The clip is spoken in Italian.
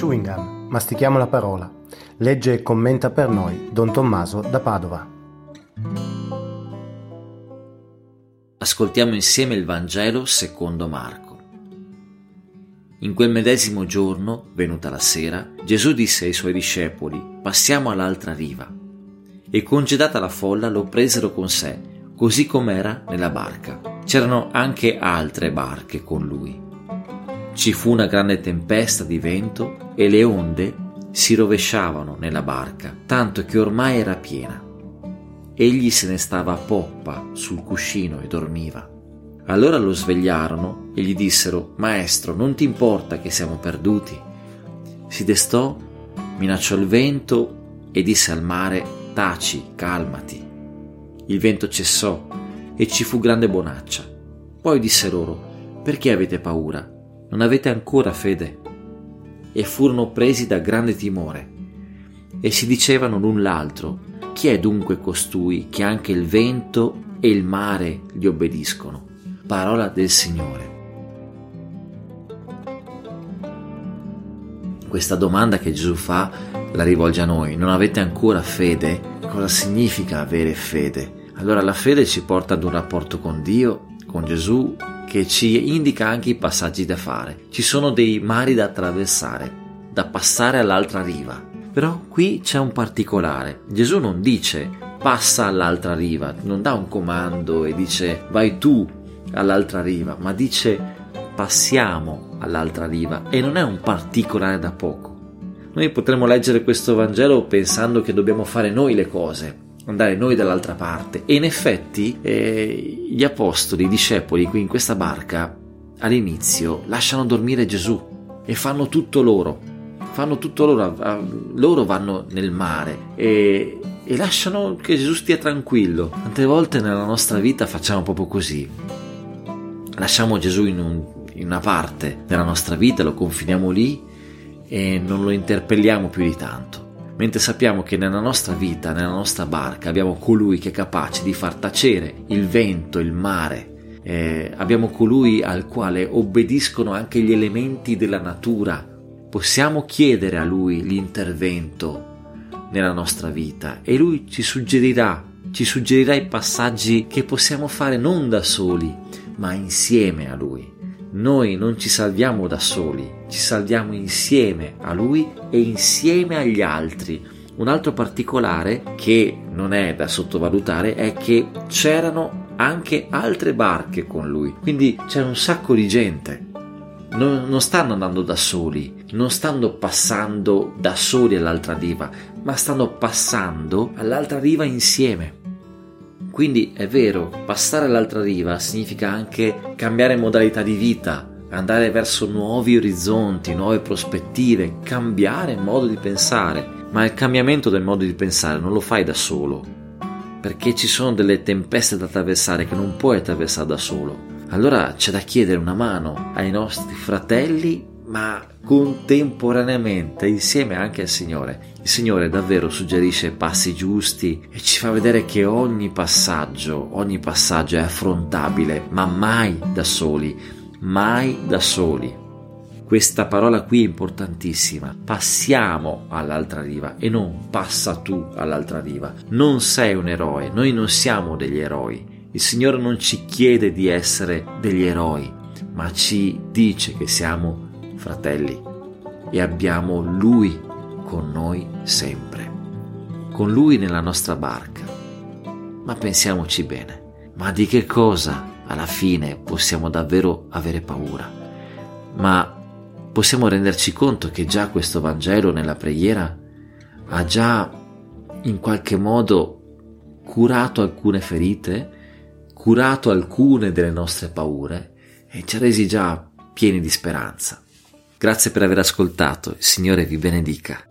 Chewing Gum, mastichiamo la parola. Legge e commenta per noi Don Tommaso da Padova. Ascoltiamo insieme il Vangelo secondo Marco. In quel medesimo giorno, venuta la sera, Gesù disse ai suoi discepoli: «Passiamo all'altra riva». E congedata la folla lo presero con sé, così com'era nella barca. C'erano anche altre barche con lui. Ci fu una grande tempesta di vento e le onde si rovesciavano nella barca, tanto che ormai era piena. Egli se ne stava a poppa sul cuscino e dormiva. Allora lo svegliarono e gli dissero: «Maestro, non ti importa che siamo perduti?» Si destò, minacciò il vento e disse al mare: «Taci, calmati». Il vento cessò e ci fu grande bonaccia. Poi disse loro: «Perché avete paura? Non avete ancora fede?» E furono presi da grande timore e si dicevano l'un l'altro: «Chi è dunque costui che anche il vento e il mare gli obbediscono?» Parola del Signore. Questa domanda che Gesù fa la rivolge a noi: non avete ancora fede? Cosa significa avere fede? Allora la fede ci porta ad un rapporto con Dio, con Gesù, che ci indica anche i passaggi da fare. Ci sono dei mari da attraversare, da passare all'altra riva. Però qui c'è un particolare. Gesù non dice passa all'altra riva, non dà un comando e dice vai tu all'altra riva, ma dice passiamo all'altra riva, e non è un particolare da poco. Noi potremmo leggere questo Vangelo pensando che dobbiamo fare noi le cose, andare noi dall'altra parte, e in effetti gli apostoli, i discepoli qui in questa barca all'inizio lasciano dormire Gesù e fanno tutto loro. Loro vanno nel mare e lasciano che Gesù stia tranquillo. Tante volte nella nostra vita facciamo proprio così: lasciamo Gesù in una parte della nostra vita, lo confiniamo lì e non lo interpelliamo più di tanto, mentre sappiamo che nella nostra vita, nella nostra barca, abbiamo colui che è capace di far tacere il vento, il mare, abbiamo colui al quale obbediscono anche gli elementi della natura. Possiamo chiedere a lui l'intervento nella nostra vita e lui ci suggerirà i passaggi che possiamo fare non da soli, ma insieme a lui. Noi non ci salviamo da soli, ci salviamo insieme a lui e insieme agli altri. Un altro particolare che non è da sottovalutare è che c'erano anche altre barche con lui, quindi c'era un sacco di gente. Non stanno andando da soli, non stanno passando da soli all'altra riva, ma stanno passando all'altra riva insieme. Quindi è vero, passare all'altra riva significa anche cambiare modalità di vita, andare verso nuovi orizzonti, nuove prospettive, cambiare modo di pensare. Ma il cambiamento del modo di pensare non lo fai da solo, perché ci sono delle tempeste da attraversare che non puoi attraversare da solo. Allora c'è da chiedere una mano ai nostri fratelli, ma contemporaneamente insieme anche al Signore. Il Signore davvero suggerisce passi giusti e ci fa vedere che ogni passaggio è affrontabile, ma mai da soli, mai da soli. Questa parola qui è importantissima: passiamo all'altra riva e non passa tu all'altra riva. Non sei un eroe, noi non siamo degli eroi. Il Signore non ci chiede di essere degli eroi, ma ci dice che siamo fratelli e abbiamo Lui con noi sempre, con Lui nella nostra barca. Ma pensiamoci bene, ma di che cosa alla fine possiamo davvero avere paura? Ma possiamo renderci conto che già questo Vangelo nella preghiera ha già in qualche modo curato alcune ferite, curato alcune delle nostre paure e ci ha resi già pieni di speranza. Grazie per aver ascoltato, il Signore vi benedica.